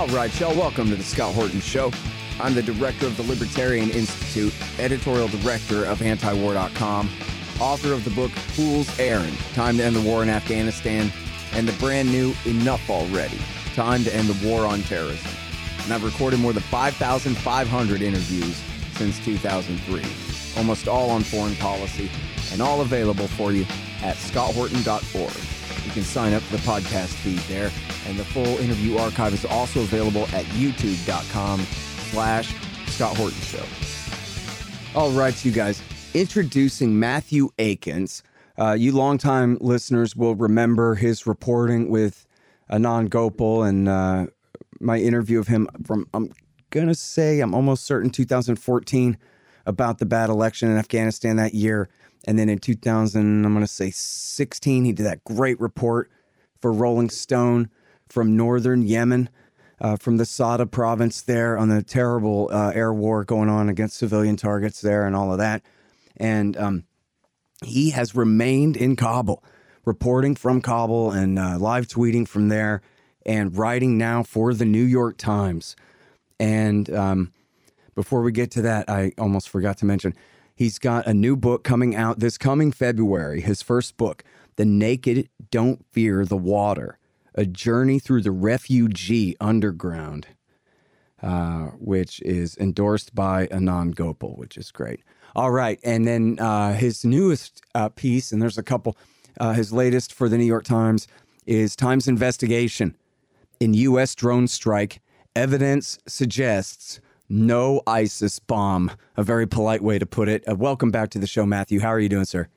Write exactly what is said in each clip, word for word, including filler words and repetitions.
All right, y'all, welcome to the Scott Horton Show. I'm the director of the Libertarian Institute, editorial director of anti war dot com, author of the book Fool's Errand, Time to End the War in Afghanistan, and the brand new Enough Already, Time to End the War on Terrorism. And I've recorded more than five thousand five hundred interviews since two thousand three, almost all on foreign policy, and all available for you at scott horton dot org. You can sign up for the podcast feed there, and the full interview archive is also available at youtube.com slash Scott Horton Show. All right, you guys, introducing Matthew Akins. Uh, you longtime listeners will remember his reporting with Anand Gopal and uh, my interview of him from, I'm going to say, I'm almost certain, two thousand fourteen, about the bad election in Afghanistan that year. And then in two thousand, I'm going to say sixteen, he did that great report for Rolling Stone from northern Yemen, uh, from the Sada province there, on the terrible uh, air war going on against civilian targets there and all of that. And um, he has remained in Kabul, reporting from Kabul and uh, live tweeting from there and writing now for the New York Times. And um, before we get to that, I almost forgot to mention, he's got a new book coming out this coming February, his first book, The Naked Don't Fear the Water, A Journey Through the Refugee Underground, uh, which is endorsed by Anand Gopal, which is great. All right, and then uh, his newest uh, piece, and there's a couple, uh, his latest for the New York Times, is Times Investigation in U S Drone Strike. Evidence suggests no ISIS bomb, a very polite way to put it. Uh, welcome back to the show, Matthew. How are you doing, sir?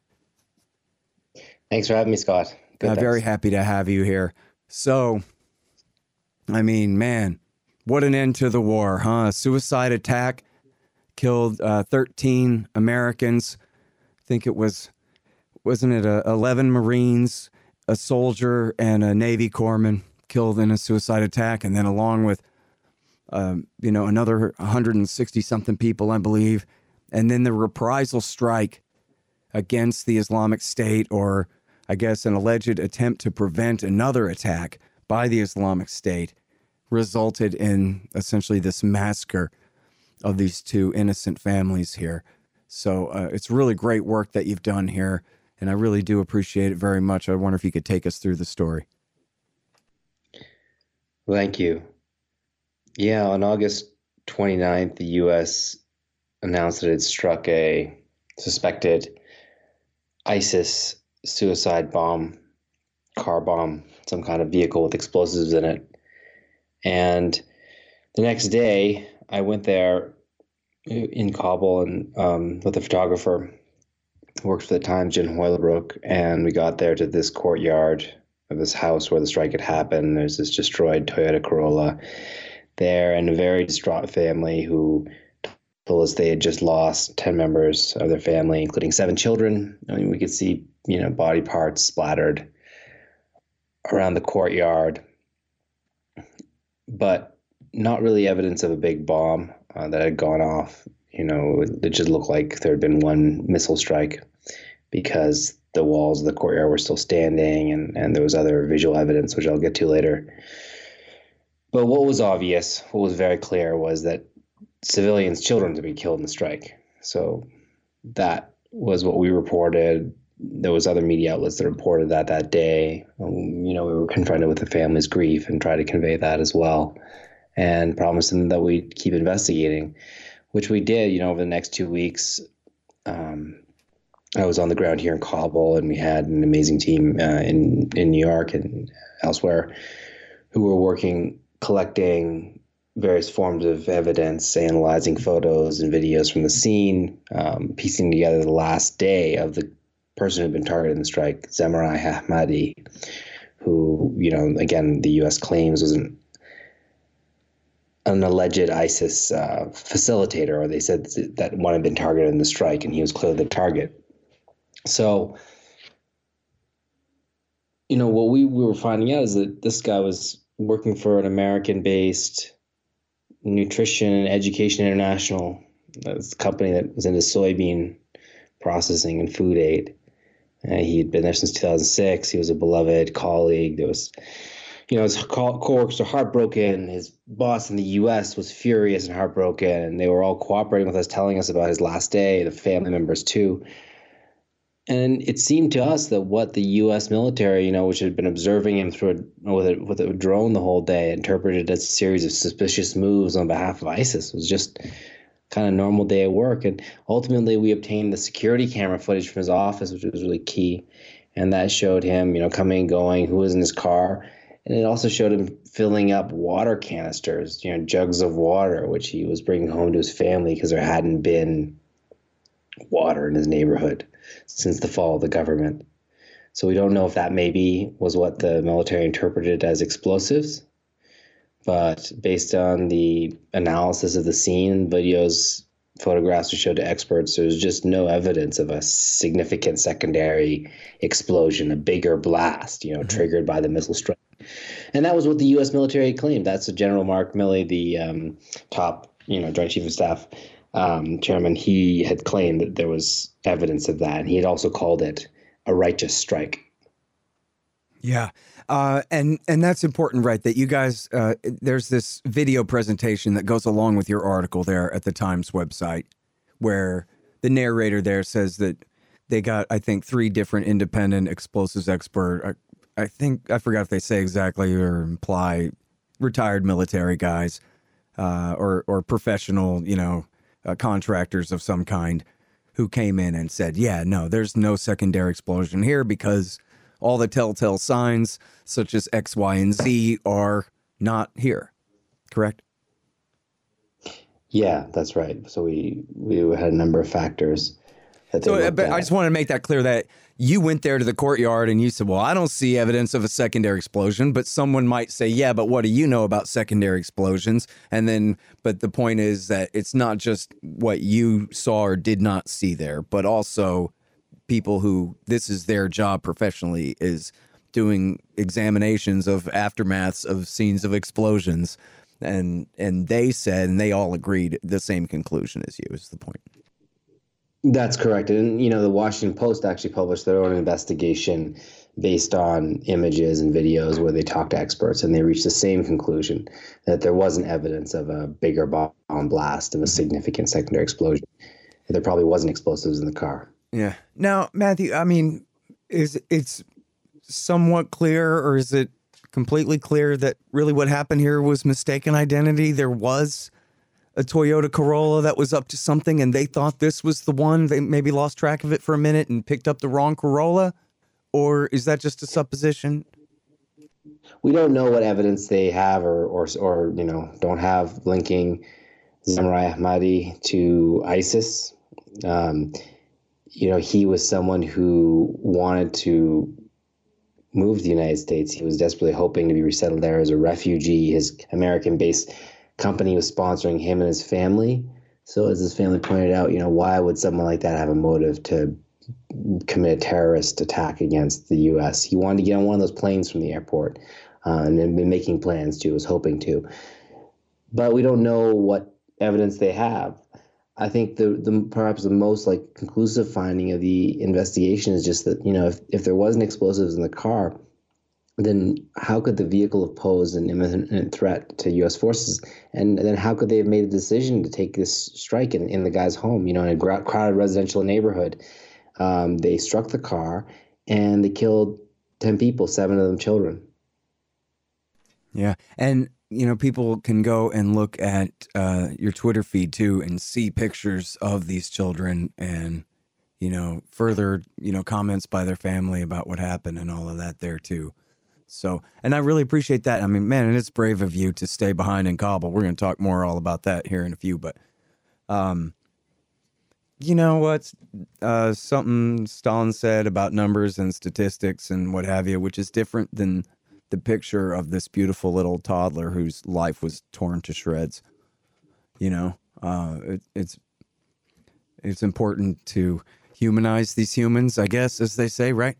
Thanks for having me, Scott. Good, uh, very happy to have you here. So, I mean, man, what an end to the war, huh? A suicide attack killed uh, thirteen Americans. I think it was, wasn't it uh, eleven Marines, a soldier, and a Navy corpsman killed in a suicide attack, and then along with Um, you know, another one hundred sixty something people, I believe. And then the reprisal strike against the Islamic State, or I guess an alleged attempt to prevent another attack by the Islamic State, resulted in essentially this massacre of these two innocent families here. So uh, it's really great work that you've done here, and I really do appreciate it very much. I wonder if you could take us through the story. Thank you. Yeah, on August twenty-ninth, the U S announced that it struck a suspected ISIS suicide bomb, car bomb, some kind of vehicle with explosives in it. And the next day, I went there in Kabul and um, with a photographer who works for the Times, Jen Hoylebrook, and we got there to this courtyard of this house where the strike had happened. There's this destroyed Toyota Corolla there, and a very distraught family who told us they had just lost ten members of their family, including seven children. I mean, we could see, you know, body parts splattered around the courtyard, but not really evidence of a big bomb uh, that had gone off. You know, it just looked like there had been one missile strike because the walls of the courtyard were still standing, and, and there was other visual evidence, which I'll get to later. But what was obvious, what was very clear, was that civilians, children, to be killed in the strike. So that was what we reported. There was other media outlets that reported that that day. Um, you know, we were confronted with the family's grief and tried to convey that as well, and promised them that we'd keep investigating, which we did. You know, over the next two weeks, um, I was on the ground here in Kabul, and we had an amazing team uh, in in New York and elsewhere who were working, collecting various forms of evidence, analyzing photos and videos from the scene, um, piecing together the last day of the person who'd been targeted in the strike, Zemarai Ahmadi, who, you know, again, the U S claims was an, an alleged ISIS uh, facilitator, or they said that one had been targeted in the strike, and he was clearly the target. So, you know, what we, we were finding out is that this guy was working for an American-based Nutrition and Education International. That's a company that was into soybean processing and food aid. Uh, he had been there since two thousand six. He was a beloved colleague. There was you know, his co- coworkers are heartbroken. His boss in the U S was furious and heartbroken, and they were all cooperating with us, telling us about his last day, the family members too. And it seemed to us that what the U S military, you know, which had been observing him through a, with, a, with a drone the whole day, interpreted as a series of suspicious moves on behalf of ISIS, was just kind of normal day at work. And ultimately, we obtained the security camera footage from his office, which was really key. And that showed him, you know, coming and going, who was in his car. And it also showed him filling up water canisters, you know, jugs of water, which he was bringing home to his family because there hadn't been water in his neighborhood since the fall of the government. So we don't know if that maybe was what the military interpreted as explosives. But based on the analysis of the scene, videos, photographs we showed to experts, there's just no evidence of a significant secondary explosion, a bigger blast, you know, mm-hmm. triggered by the missile strike. And that was what the U S military claimed. That's General Mark Milley, the um, top, you know, Joint Chief of Staff um, chairman. He had claimed that there was evidence of that, and he had also called it a righteous strike. Yeah. Uh, and, and that's important, right? That you guys, uh, there's this video presentation that goes along with your article there at the Times website, where the narrator there says that they got, I think, three different independent explosives expert. I, I think, I forgot if they say exactly or imply retired military guys, uh, or, or professional, you know, uh, contractors of some kind who came in and said, yeah, no, there's no secondary explosion here because all the telltale signs, such as X, Y, and Z, are not here. Correct? Yeah, that's right. So we we had a number of factors that they So, but at. I just want to make that clear that you went there to the courtyard and you said, well, I don't see evidence of a secondary explosion, but someone might say, yeah, but what do you know about secondary explosions? And then, but the point is that it's not just what you saw or did not see there, but also people who this is their job professionally is doing examinations of aftermaths of scenes of explosions. And and they said, and they all agreed, the same conclusion as you is the point. That's correct. And, you know, the Washington Post actually published their own investigation based on images and videos where they talked to experts, and they reached the same conclusion that there wasn't evidence of a bigger bomb blast, of a significant secondary explosion. There probably wasn't explosives in the car. Yeah. Now, Matthew, I mean, is it's somewhat clear, or is it completely clear that really what happened here was mistaken identity? There was a Toyota Corolla that was up to something, and they thought this was the one. They maybe lost track of it for a minute and picked up the wrong Corolla, or is that just a supposition? We don't know what evidence they have, or or or you know, don't have linking Zamir Ahmadi to ISIS. Um, You know, he was someone who wanted to move to the United States. He was desperately hoping to be resettled there as a refugee. His American-based company was sponsoring him and his family. So as his family pointed out, you know, why would someone like that have a motive to commit a terrorist attack against the U S? He wanted to get on one of those planes from the airport, uh, and had been making plans to, was hoping to. But we don't know what evidence they have. I think the, the perhaps the most like conclusive finding of the investigation is just that, you know, if, if there wasn't explosives in the car, then how could the vehicle have posed an imminent threat to U S forces? And then how could they have made a decision to take this strike in, in the guy's home, you know, in a crowded residential neighborhood? Um, they struck the car and they killed ten people, seven of them children. Yeah. And you know, people can go and look at uh, your Twitter feed too and see pictures of these children and, you know, further, you know, comments by their family about what happened and all of that there too. So, and I really appreciate that. I mean, man, and it's brave of you to stay behind in Kabul. We're going to talk more all about that here in a few, but, um, you know what, uh, something Stalin said about numbers and statistics and what have you, which is different than the picture of this beautiful little toddler whose life was torn to shreds. You know, uh, it, it's it's important to humanize these humans, I guess, as they say, right?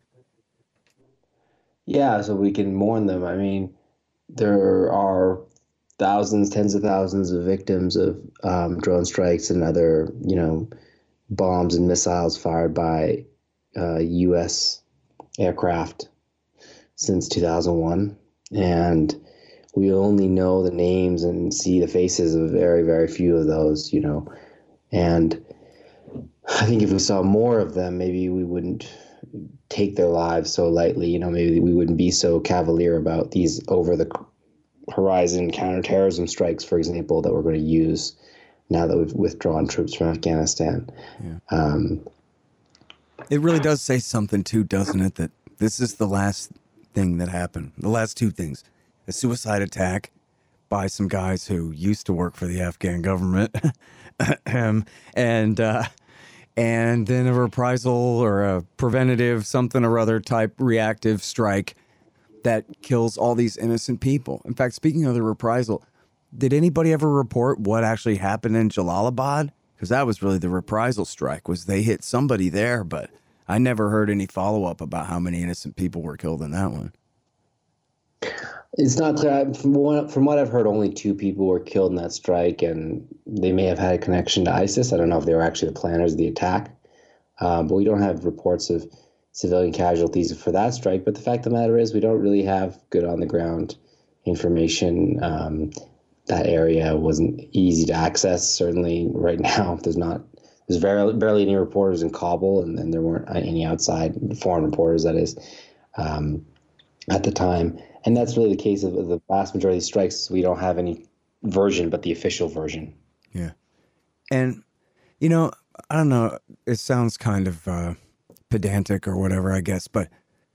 Yeah, so we can mourn them. I mean, there are thousands, tens of thousands of victims of um, drone strikes and other, you know, bombs and missiles fired by uh, U S aircraft since two thousand one. And we only know the names and see the faces of very, very few of those, you know. And I think if we saw more of them, maybe we wouldn't take their lives so lightly. You know, maybe we wouldn't be so cavalier about these over the horizon counterterrorism strikes, for example, that we're going to use now that we've withdrawn troops from Afghanistan. Yeah. Um, it really does say something too, doesn't it? That this is the last thing that happened. The last two things: a suicide attack by some guys who used to work for the Afghan government, um, and uh, and then a reprisal or a preventative something or other type reactive strike that kills all these innocent people. In fact, speaking of the reprisal, did anybody ever report what actually happened in Jalalabad? Because that was really the reprisal strike, was they hit somebody there, but I never heard any follow-up about how many innocent people were killed in that one. It's not clear. From what, from what I've heard, only two people were killed in that strike, and they may have had a connection to ISIS. I don't know if they were actually the planners of the attack, um, but we don't have reports of civilian casualties for that strike. But the fact of the matter is we don't really have good on-the-ground information. Um, that area wasn't easy to access. Certainly right now, there's not there's very, barely any reporters in Kabul, and, and there weren't any outside foreign reporters, that is, um, at the time. And that's really the case of the vast majority of these strikes. We don't have any version but the official version. Yeah. And, you know, I don't know, it sounds kind of uh, pedantic or whatever, I guess, but,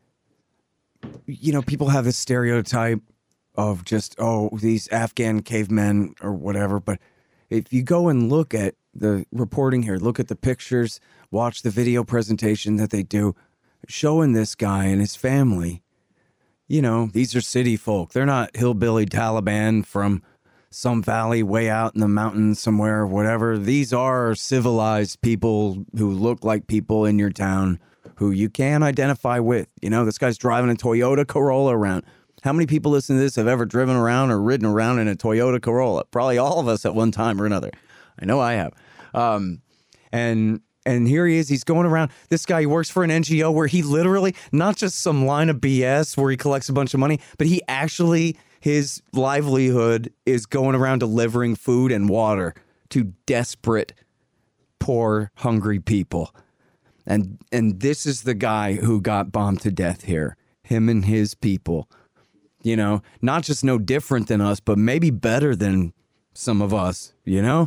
you know, people have this stereotype of just, oh, these Afghan cavemen or whatever. But if you go and look at the reporting here, look at the pictures, watch the video presentation that they do, showing this guy and his family, you know, these are city folk. They're not hillbilly Taliban from some valley way out in the mountains somewhere or whatever. These are civilized people who look like people in your town who you can identify with. You know, this guy's driving a Toyota Corolla around. How many people listening to this have ever driven around or ridden around in a Toyota Corolla? Probably all of us at one time or another. I know I have. Um, and and here he is. He's going around. This guy, he works for an N G O where he literally, not just some line of B S where he collects a bunch of money, but he actually, his livelihood is going around delivering food and water to desperate, poor, hungry people. And and this is the guy who got bombed to death here. Him and his people. You know, not just no different than us, but maybe better than some of us, you know?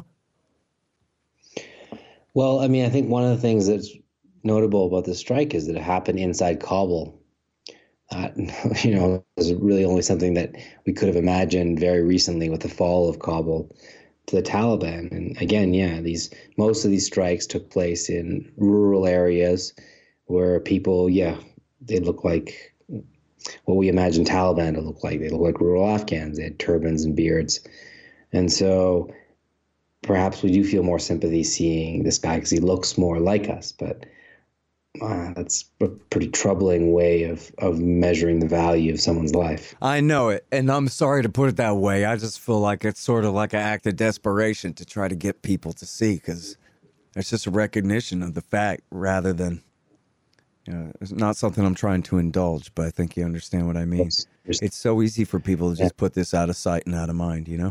Well, I mean, I think one of the things that's notable about this strike is that it happened inside Kabul. Uh, you know, it was really only something that we could have imagined very recently with the fall of Kabul to the Taliban. And again, yeah, these most of these strikes took place in rural areas where people, yeah, they look like what we imagine Taliban to look like. They look like rural Afghans. They had turbans and beards. And so perhaps we do feel more sympathy seeing this guy because he looks more like us. But uh, that's a pretty troubling way of, of measuring the value of someone's life. I know it. And I'm sorry to put it that way. I just feel like it's sort of like an act of desperation to try to get people to see, because it's just a recognition of the fact rather than, you know, it's not something I'm trying to indulge, but I think you understand what I mean. It's so easy for people to just put this out of sight and out of mind, you know?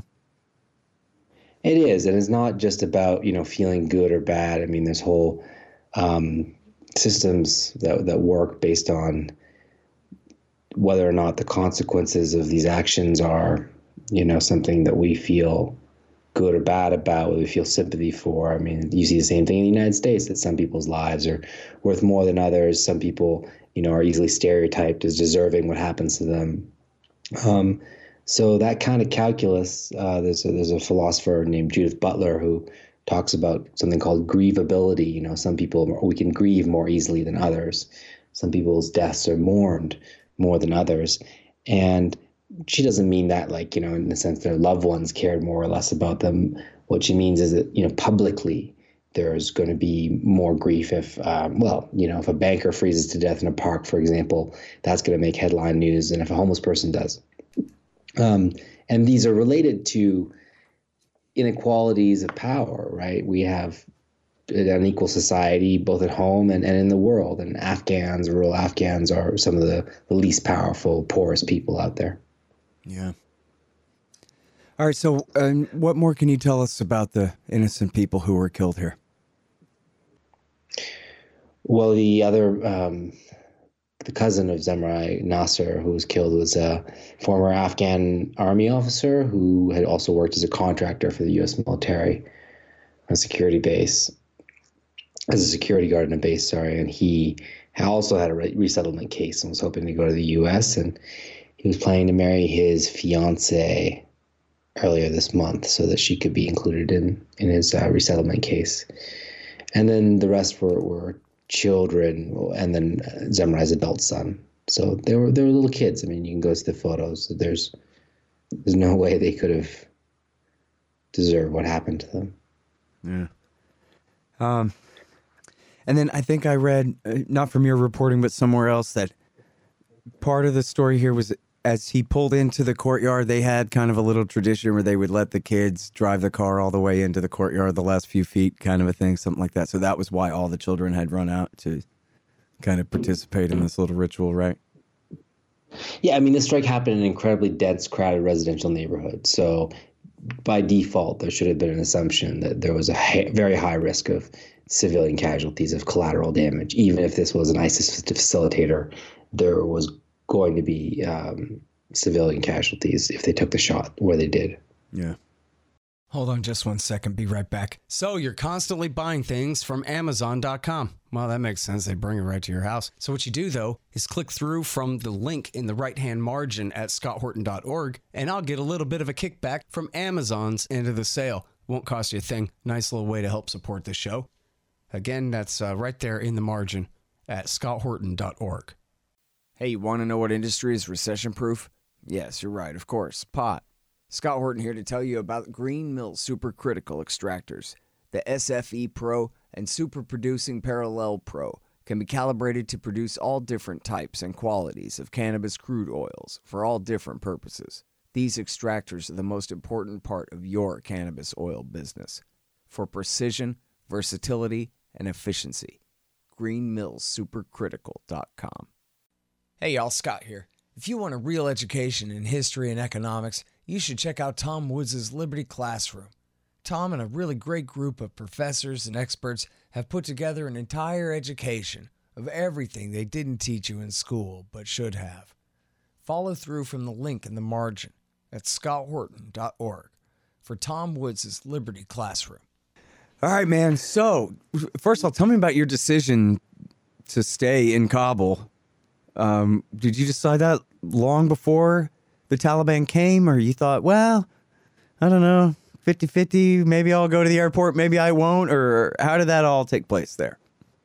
It is. And it's not just about, you know, feeling good or bad. I mean, there's whole um, systems that, that work based on whether or not the consequences of these actions are, you know, something that we feel good or bad about, whether we feel sympathy for. I mean, you see the same thing in the United States, that some people's lives are worth more than others. Some people, you know, are easily stereotyped as deserving what happens to them. Um, so that kind of calculus, uh, there's a, there's a philosopher named Judith Butler who talks about something called grievability. You know, some people, we can grieve more easily than others. Some people's deaths are mourned more than others. And she doesn't mean that, like, you know, in the sense their loved ones cared more or less about them. What she means is that, you know, publicly there's going to be more grief if, um, well, you know, if a banker freezes to death in a park, for example, that's going to make headline news, than if a homeless person does. Um, and these are related to inequalities of power, right? We have an unequal society both at home and, and in the world. And Afghans, rural Afghans, are some of the, the least powerful, poorest people out there. Yeah. All right. So, um, what more can you tell us about the innocent people who were killed here? Well, the other, um, the cousin of Zemrai, Nasser, who was killed, was a former Afghan army officer who had also worked as a contractor for the U S military on a security base, as a security guard in a base, sorry. And he also had a resettlement case and was hoping to go to the U S, and he was planning to marry his fiancée earlier this month so that she could be included in, in his uh, resettlement case. And then the rest were, were children, and then Zemrai's adult son. So they were they were little kids. I mean, you can go see the photos. There's there's no way they could have deserved what happened to them. Yeah. Um, and then I think I read, uh, not from your reporting, but somewhere else, that part of the story here was as he pulled into the courtyard, they had kind of a little tradition where they would let the kids drive the car all the way into the courtyard, the last few feet, kind of a thing, something like that. So that was why all the children had run out to kind of participate in this little ritual, right? Yeah, I mean, this strike happened in an incredibly dense, crowded residential neighborhood. So by default, there should have been an assumption that there was a ha- very high risk of civilian casualties, of collateral damage. Even if this was an ISIS facilitator, there was going to be um, civilian casualties if they took the shot where they did. Yeah. Hold on just one second. Be right back. So you're constantly buying things from Amazon dot com. Well, that makes sense. They bring it right to your house. So what you do, though, is click through from the link in the right-hand margin at scott horton dot org, and I'll get a little bit of a kickback from Amazon's end of the sale. Won't cost you a thing. Nice little way to help support the show. Again, that's uh, right there in the margin at scott horton dot org. Hey, you want to know what industry is recession-proof? Yes, you're right, of course, pot. Scott Horton here to tell you about Green Mill Supercritical Extractors. The S F E Pro and Super Producing Parallel Pro can be calibrated to produce all different types and qualities of cannabis crude oils for all different purposes. These extractors are the most important part of your cannabis oil business. For precision, versatility, and efficiency, green mills supercritical dot com. Hey y'all, Scott here. If you want a real education in history and economics, you should check out Tom Woods' Liberty Classroom. Tom and a really great group of professors and experts have put together an entire education of everything they didn't teach you in school but should have. Follow through from the link in the margin at scott horton dot org for Tom Woods' Liberty Classroom. All right, man. So, first of all, tell me about your decision to stay in Kabul. Um, did you decide that long before the Taliban came, or you thought, well, I don't know, fifty-fifty, maybe I'll go to the airport, maybe I won't, or how did that all take place there?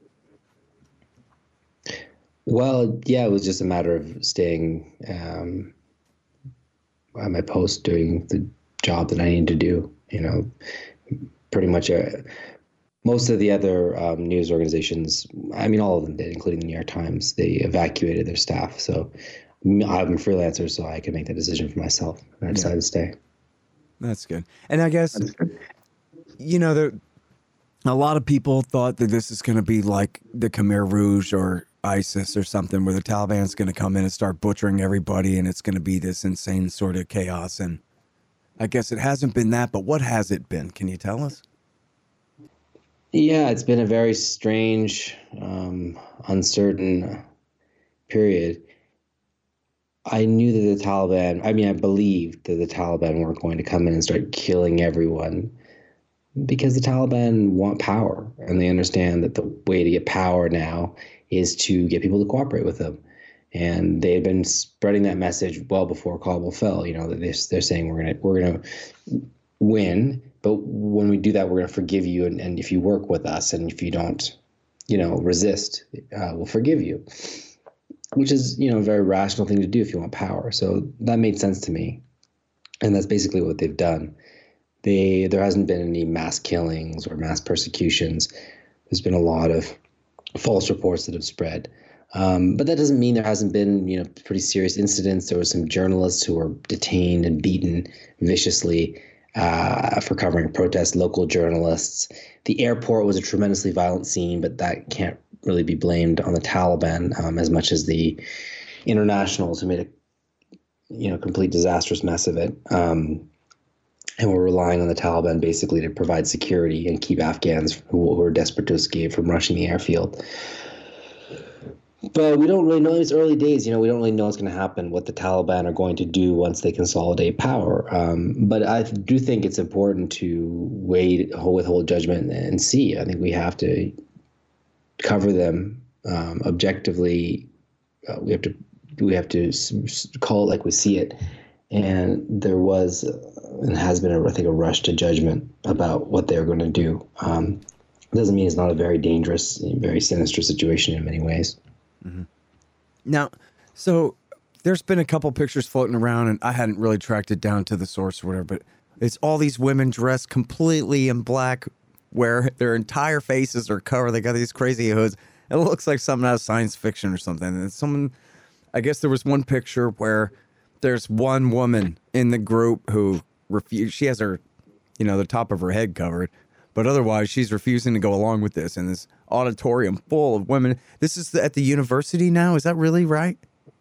Well, yeah, it was just a matter of staying um, at my post, doing the job that I needed to do. You know, pretty much a, most of the other um, news organizations, I mean, all of them did, including the New York Times, they evacuated their staff. So I'm a freelancer, so I could make that decision for myself. And I decided yeah. to stay. That's good. And I guess, you know, there, a lot of people thought that this is going to be like the Khmer Rouge or ISIS or something, where the Taliban's going to come in and start butchering everybody, and it's going to be this insane sort of chaos. And I guess it hasn't been that, but what has it been? Can you tell us? Yeah, it's been a very strange, um, uncertain period. I knew that the Taliban, I mean, I believed that the Taliban weren't going to come in and start killing everyone, because the Taliban want power, and they understand that the way to get power now is to get people to cooperate with them. And they had been spreading that message well before Kabul fell. You know, that they're, they're saying we're gonna we're gonna win, but when we do that, we're gonna forgive you, and, and if you work with us, and if you don't, you know, resist, uh, we'll forgive you. Which is, you know, a very rational thing to do if you want power. So that made sense to me, and that's basically what they've done. They there hasn't been any mass killings or mass persecutions. There's been a lot of false reports that have spread. Um, but that doesn't mean there hasn't been, you know, pretty serious incidents. There were some journalists who were detained and beaten viciously uh, for covering protests, local journalists. The airport was a tremendously violent scene, but that can't really be blamed on the Taliban um, as much as the internationals who made a you know, complete disastrous mess of it. Um, and we're relying on the Taliban basically to provide security and keep Afghans who, who are desperate to escape from rushing the airfield. But we don't really know. It's early days, you know. We don't really know what's going to happen, what the Taliban are going to do once they consolidate power. Um, but I do think it's important to wait, withhold judgment, and see. I think we have to cover them um, objectively. Uh, we have to we have to call it like we see it. And there was and has been, a, I think, a rush to judgment about what they're going to do. Um, doesn't mean it's not a very dangerous, very sinister situation in many ways. Mm-hmm. Now, so there's been a couple pictures floating around, and I hadn't really tracked it down to the source or whatever, but it's all these women dressed completely in black, where their entire faces are covered. They got these crazy hoods. It looks like something out of science fiction or something. And someone, I guess there was one picture where there's one woman in the group who refused. She has her, you know, the top of her head covered, but otherwise she's refusing to go along with this. And this auditorium full of women. This is the, at the university now. Is that really right?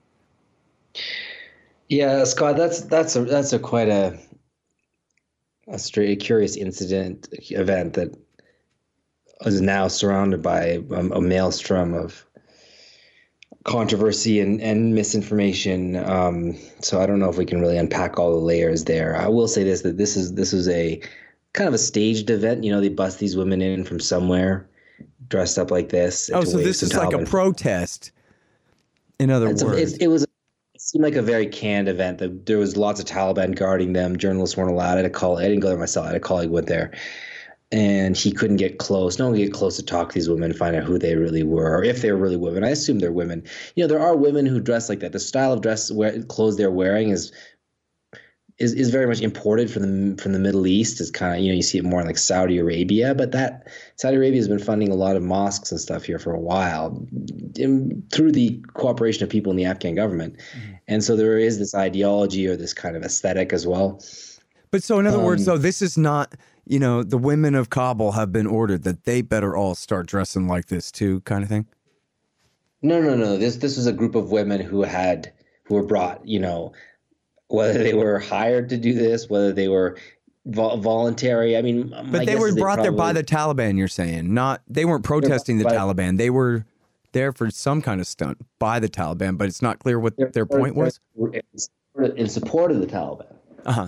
Yeah, Scott, that's that's a that's a quite a a straight curious incident event that is now surrounded by a, a maelstrom of controversy and, and misinformation. Um, so I don't know if we can really unpack all the layers there. I will say this, that this is this is a kind of a staged event. You know, they bust these women in from somewhere dressed up like this. Oh, so this is like a protest. In other it's words, a, it, it was. It seemed like a very canned event. There was lots of Taliban guarding them. Journalists weren't allowed. I had a call. I didn't go there myself. I had a colleague who went there, and he couldn't get close. No one could get close to talk to these women, find out who they really were, or if they were really women. I assume they're women. You know, there are women who dress like that. The style of dress, wear, clothes they're wearing is. Is, is very much imported from the from the Middle East. Is kind of, you know, you see it more in like Saudi Arabia, but that Saudi Arabia has been funding a lot of mosques and stuff here for a while in, through the cooperation of people in the Afghan government. Mm-hmm. And so there is this ideology or this kind of aesthetic as well. But so in other um, words, though, this is not, you know, the women of Kabul have been ordered that they better all start dressing like this too, kind of thing? No, no, no. This this was a group of women who had who were brought, you know, whether they were hired to do this, whether they were vo- voluntary. I mean, but they were brought they probably, there by the Taliban, you're saying, not, they weren't protesting the Taliban. They were there for some kind of stunt by the Taliban, but it's not clear what their point was. In support of the Taliban. Uh-huh.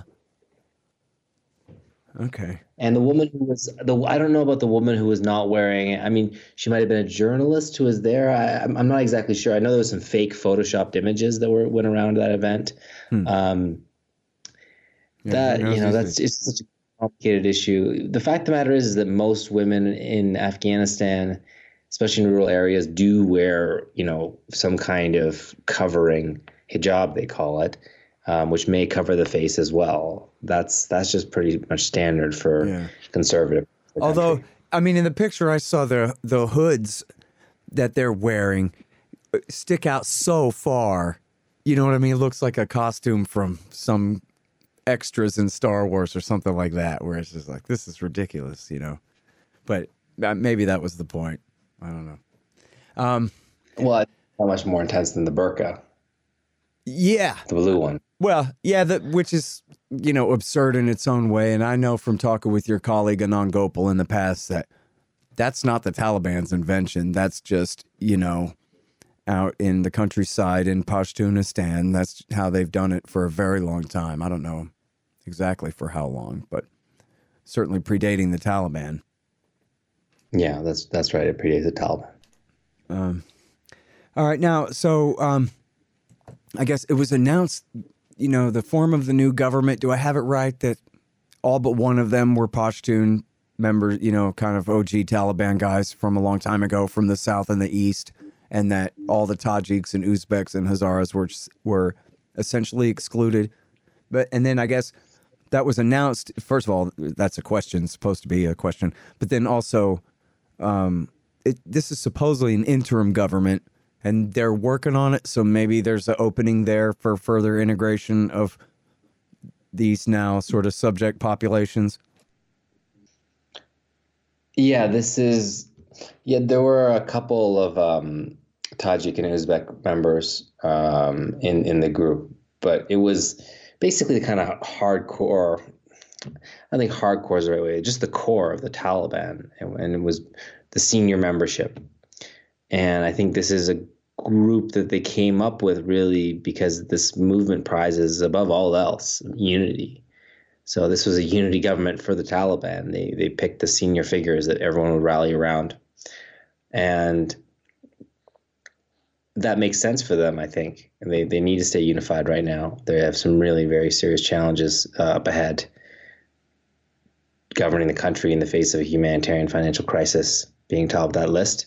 Okay. And the woman who was, the I don't know about the woman who was not wearing, I mean, she might have been a journalist who was there. I, I'm not exactly sure. I know there was some fake photoshopped images that were went around that event. Hmm. Um, yeah, that, you know, that's it's such a complicated issue. The fact of the matter is, is that most women in Afghanistan, especially in rural areas, do wear, you know, some kind of covering, hijab they call it. Um, which may cover the face as well. That's that's just pretty much standard for yeah. conservative. Although, I mean, in the picture I saw, the the hoods that they're wearing stick out so far. You know what I mean? It looks like a costume from some extras in Star Wars or something like that, where it's just like, this is ridiculous, you know? But maybe that was the point. I don't know. Um, well, how much more intense than the burqa? Yeah. The blue one. Well, yeah, that which is, you know, absurd in its own way. And I know from talking with your colleague Anand Gopal in the past that that's not the Taliban's invention. That's just, you know, out in the countryside in Pashtunistan. That's how they've done it for a very long time. I don't know exactly for how long, but certainly predating the Taliban. Yeah, that's that's right. It predates the Taliban. Um, all right. Now, so um, I guess it was announced, you know, the form of the new government. Do I have it right that all but one of them were Pashtun members, you know, kind of O G Taliban guys from a long time ago from the south and the east, and that all the Tajiks and Uzbeks and Hazaras were were essentially excluded? But and then I guess that was announced. First of all, that's a question, it's supposed to be a question. But then also, um, it, this is supposedly an interim government, and they're working on it, so maybe there's an opening there for further integration of these now sort of subject populations. Yeah, this is, yeah, there were a couple of um, Tajik and Uzbek members um, in, in the group but it was basically the kind of hardcore. I think hardcore is the right way. Just the core of the Taliban, and, and it was the senior membership. And I think this is a group that they came up with really because this movement prizes above all else unity. So this was a unity government for the Taliban. They they picked the senior figures that everyone would rally around, and that makes sense for them, I think. And they they need to stay unified right now. They have some really very serious challenges uh, up ahead, governing the country in the face of a humanitarian financial crisis being top of that list.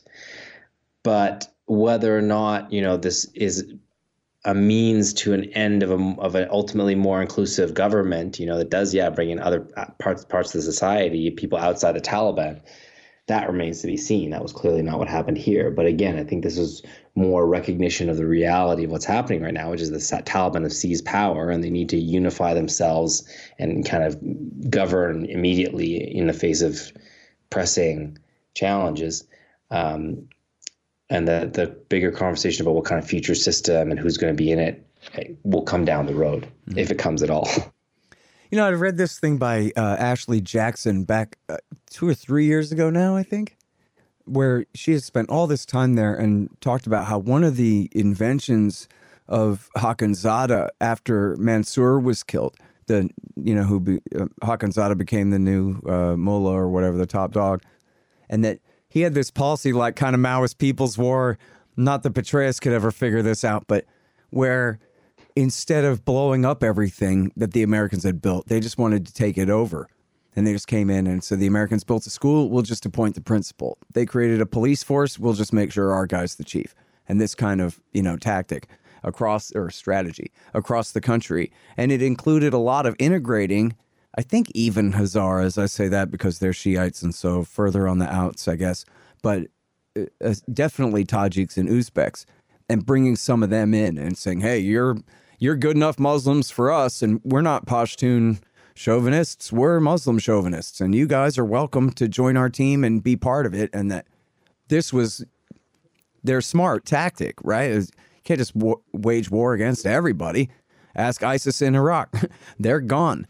But whether or not, you know, this is a means to an end of a, of an ultimately more inclusive government, you know, that does, yeah, bring in other parts, parts of the society, people outside the Taliban, that remains to be seen. That was clearly not what happened here. But again, I think this is more recognition of the reality of what's happening right now, which is the Taliban have seized power and they need to unify themselves and kind of govern immediately in the face of pressing challenges. Um, and the, the bigger conversation about what kind of future system and who's going to be in it will come down the road, mm-hmm. if it comes at all. You know, I read this thing by uh, Ashley Jackson back uh, two or three years ago now, I think, where she has spent all this time there and talked about how one of the inventions of Hakanzada after Mansour was killed, the you know who be, uh, Hakanzada became the new uh, mullah or whatever, the top dog, and that he had this policy like kind of Maoist People's War. Not that Petraeus could ever figure this out, but where instead of blowing up everything that the Americans had built, they just wanted to take it over. And they just came in and so the Americans built a school, we'll just appoint the principal. They created a police force, we'll just make sure our guy's the chief. And this kind of, you know, tactic across, or strategy across the country. And it included a lot of integrating, I think even Hazaras, I say that because they're Shiites and so further on the outs, I guess, but uh, definitely Tajiks and Uzbeks, and bringing some of them in and saying, hey, you're you're good enough Muslims for us, and we're not Pashtun chauvinists, we're Muslim chauvinists, and you guys are welcome to join our team and be part of it. And that this was their smart tactic, right? You can't just w- wage war against everybody. Ask ISIS in Iraq. They're gone.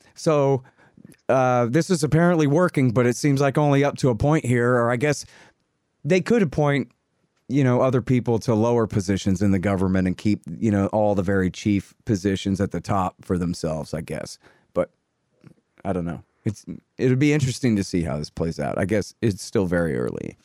So uh, this is apparently working, but it seems like only up to a point here, or I guess they could appoint, you know, other people to lower positions in the government and keep, you know, all the very chief positions at the top for themselves, I guess. But I don't know. It's it'll be interesting to see how this plays out. I guess it's still very early.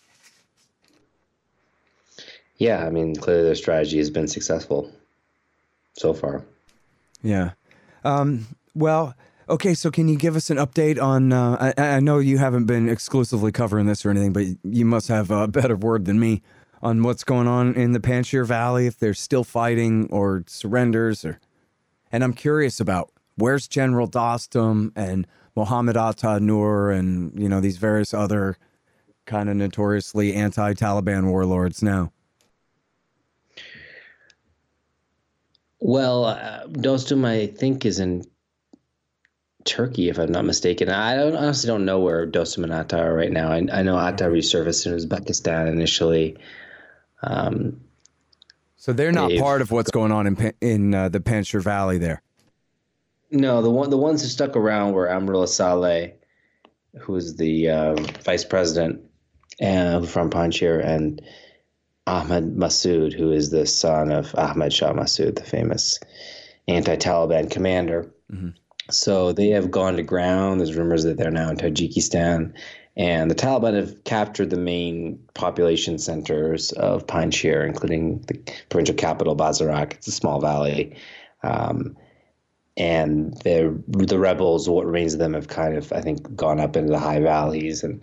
Yeah, I mean, clearly their strategy has been successful so far. Yeah. Um, well, okay, so can you give us an update on, uh, I, I know you haven't been exclusively covering this or anything, but you must have a better word than me on what's going on in the Panjshir Valley, if they're still fighting or surrenders. Or, and I'm curious about where's General Dostum and Mohammed Atta Nur and, you know, these various other kind of notoriously anti-Taliban warlords now. Well, uh, Dostum, I think, is in Turkey, if I'm not mistaken. I don't, honestly don't know where Dostum and Atta are right now. I, I know Atta resurfaced in Uzbekistan initially. Um, so they're not part of what's going on in in uh, the Panjshir Valley there. No, the one the ones who stuck around were Amrullah Saleh, who was the uh, vice president uh, from Panjshir, and Ahmad Massoud, who is the son of Ahmad Shah Massoud, the famous anti-Taliban commander. Mm-hmm. So they have gone to ground. There's rumors that they're now in Tajikistan. And the Taliban have captured the main population centers of Panjshir, including the provincial capital, Bazarak. It's a small valley. Um, and the the rebels, what remains of them, have kind of, I think, gone up into the high valleys and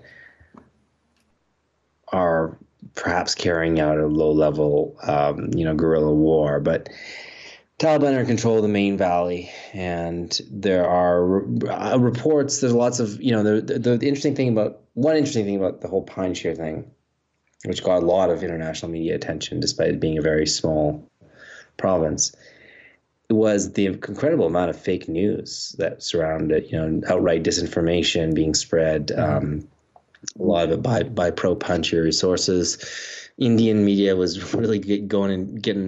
are perhaps carrying out a low-level, um, you know, guerrilla war. But Taliban are in control of the main valley, and there are uh, reports. There's lots of, you know, the, the the interesting thing about one interesting thing about the whole Panjshir thing, which got a lot of international media attention, despite it being a very small province, was the incredible amount of fake news that surrounded, you know, outright disinformation being spread. Um, a lot of it by by pro-Panjshir sources. Indian media was really get going and getting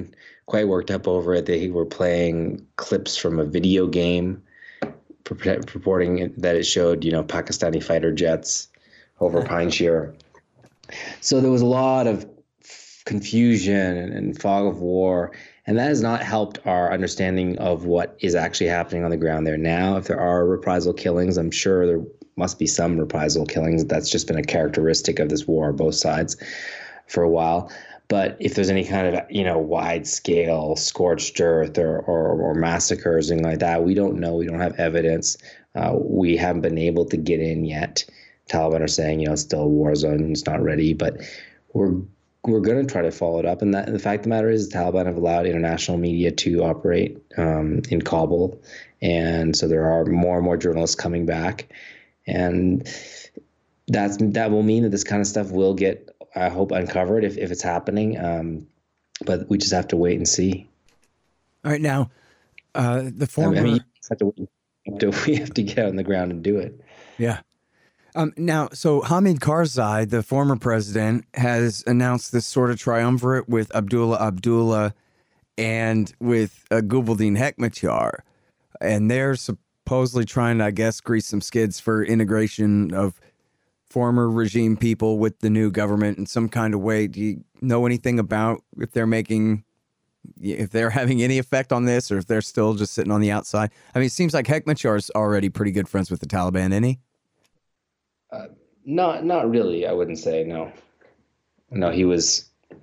quite worked up over it. They were playing clips from a video game purporting that it showed, you know, Pakistani fighter jets over Pineshire. So there was a lot of confusion and, and fog of war, and that has not helped our understanding of what is actually happening on the ground there now. If there are reprisal killings, I'm sure there must be some reprisal killings. That's just been a characteristic of this war, both sides, for a while. But if there's any kind of, you know, wide-scale scorched earth or, or, or massacres, anything like that, we don't know. We don't have evidence. Uh, we haven't been able to get in yet. Taliban are saying, you know, it's still a war zone, it's not ready, but we're we're going to try to follow it up. And that, the fact of the matter is, the Taliban have allowed international media to operate um, in Kabul, and so there are more and more journalists coming back, and that's that will mean that this kind of stuff will get, I hope, uncovered if, if it's happening. Um, but we just have to wait and see. All right, now uh, the former. I mean, have to, we have to get on the ground and do it. Yeah. Um, now, so Hamid Karzai, the former president, has announced this sort of triumvirate with Abdullah Abdullah and with uh, Gulbuddin Hekmatyar, and they're supposedly trying to, I guess, grease some skids for integration of former regime people with the new government in some kind of way. Do you know anything about if they're making, if they're having any effect on this, or if they're still just sitting on the outside? I mean, it seems like Hekmatyar's already pretty good friends with the Taliban, isn't he? Uh, not, not really. I wouldn't say no. No, he was,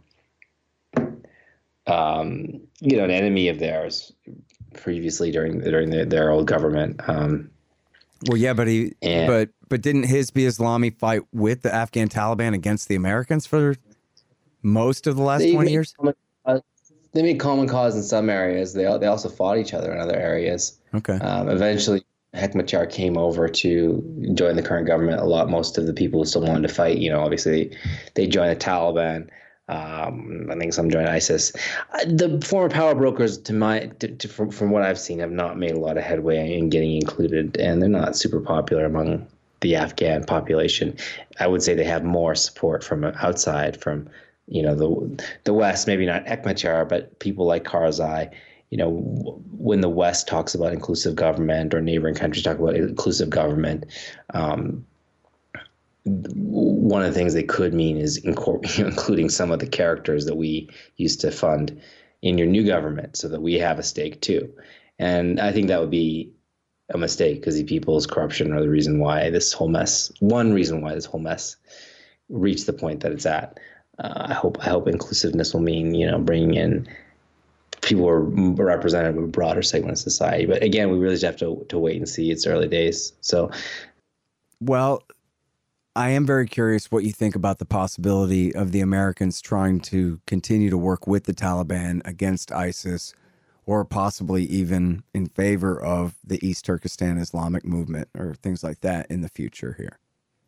um, you know, an enemy of theirs previously during during the, their old government. Um, well, yeah, but he, and, but but didn't Hizb Islami fight with the Afghan Taliban against the Americans for most of the last twenty years? Common, uh, they made common cause in some areas. They they also fought each other in other areas. Okay. Um, eventually, Hekmatyar came over to join the current government. A lot, most of the people who still wanted to fight, you know, obviously they joined the Taliban. Um, I think some joined ISIS. Uh, the former power brokers, to my, to, to, from, from what I've seen, have not made a lot of headway in getting included, and they're not super popular among the Afghan population. I would say they have more support from outside, from, you know, the the West. Maybe not Hekmatyar, but people like Karzai. You know, when the West talks about inclusive government, or neighboring countries talk about inclusive government, um, one of the things they could mean is including some of the characters that we used to fund in your new government, so that we have a stake too. And I think that would be a mistake, because the people's corruption are the reason why this whole mess, one reason why this whole mess reached the point that it's at. Uh, I hope I hope inclusiveness will mean, you know, bringing in people who are representative of a broader segment of society. But again, we really just have to to wait and see. It's early days. So, well, I am very curious what you think about the possibility of the Americans trying to continue to work with the Taliban against ISIS, or possibly even in favor of the East Turkestan Islamic movement or things like that in the future here.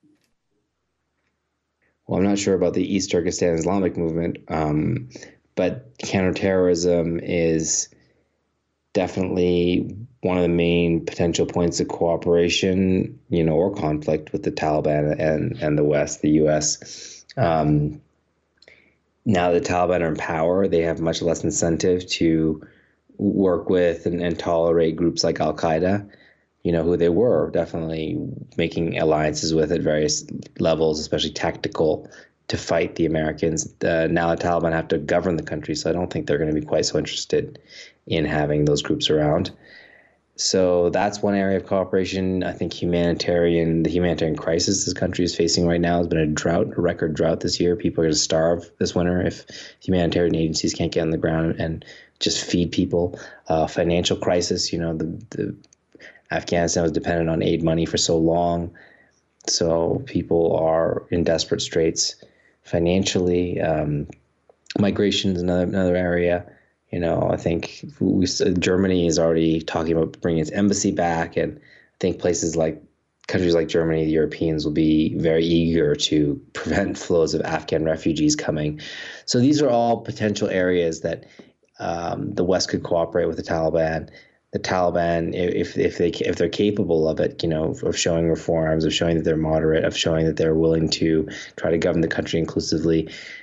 Well, I'm not sure about the East Turkestan Islamic movement, um, but counterterrorism is definitely one of the main potential points of cooperation, you know, or conflict with the Taliban and, and the West, the U S. Um, now the Taliban are in power, they have much less incentive to work with and, and tolerate groups like Al-Qaeda, you know, who they were definitely making alliances with at various levels, especially tactical, to fight the Americans. Uh, now the Taliban have to govern the country, so I don't think they're going to be quite so interested in having those groups around. So that's one area of cooperation. I think humanitarian, the humanitarian crisis this country is facing right now has been a drought, a record drought this year. People are going to starve this winter if humanitarian agencies can't get on the ground and just feed people. Uh, financial crisis, you know, the, the Afghanistan was dependent on aid money for so long, so people are in desperate straits financially. Um, migration is another another area. You know, I think we, Germany is already talking about bringing its embassy back, and I think places like countries like Germany, the Europeans, will be very eager to prevent flows of Afghan refugees coming. So these are all potential areas that um, the West could cooperate with the Taliban. The Taliban, if if they if they're capable of it, you know, of showing reforms, of showing that they're moderate, of showing that they're willing to try to govern the country inclusively,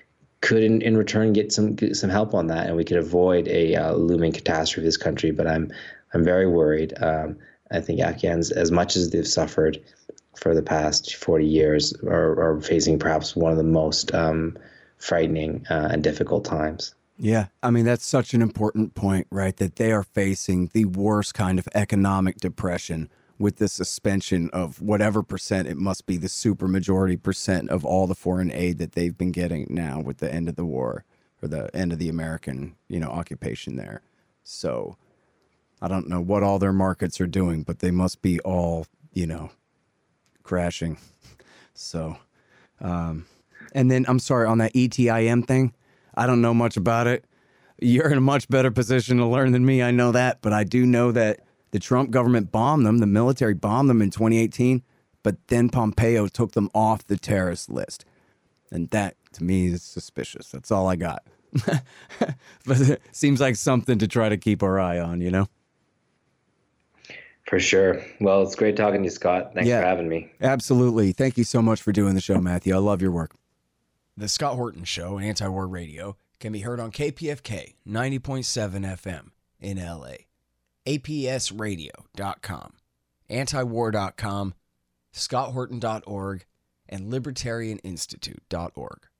could in, in return get some get some help on that, and we could avoid a uh, looming catastrophe in this country. But I'm I'm very worried. Um, I think Afghans, as much as they've suffered for the past forty years, are, are facing perhaps one of the most um, frightening uh, and difficult times. Yeah, I mean, that's such an important point, right? That they are facing the worst kind of economic depression with the suspension of whatever percent, it must be the super majority percent of all the foreign aid that they've been getting now with the end of the war or the end of the American, you know, occupation there. So I don't know what all their markets are doing, but they must be all, you know, crashing. So, um, and then I'm sorry, on that E T I M thing, I don't know much about it. You're in a much better position to learn than me. I know that, but I do know that the Trump government bombed them. The military bombed them in twenty eighteen, but then Pompeo took them off the terrorist list. And that, to me, is suspicious. That's all I got. But it seems like something to try to keep our eye on, you know? For sure. Well, it's great talking to you, Scott. Thanks Yeah, for having me. Absolutely. Thank you so much for doing the show, Matthew. I love your work. The Scott Horton Show, Anti-War Radio, can be heard on K P F K ninety point seven F M in L A, A P S radio dot com, antiwar dot com, scott horton dot org, and libertarian institute dot org.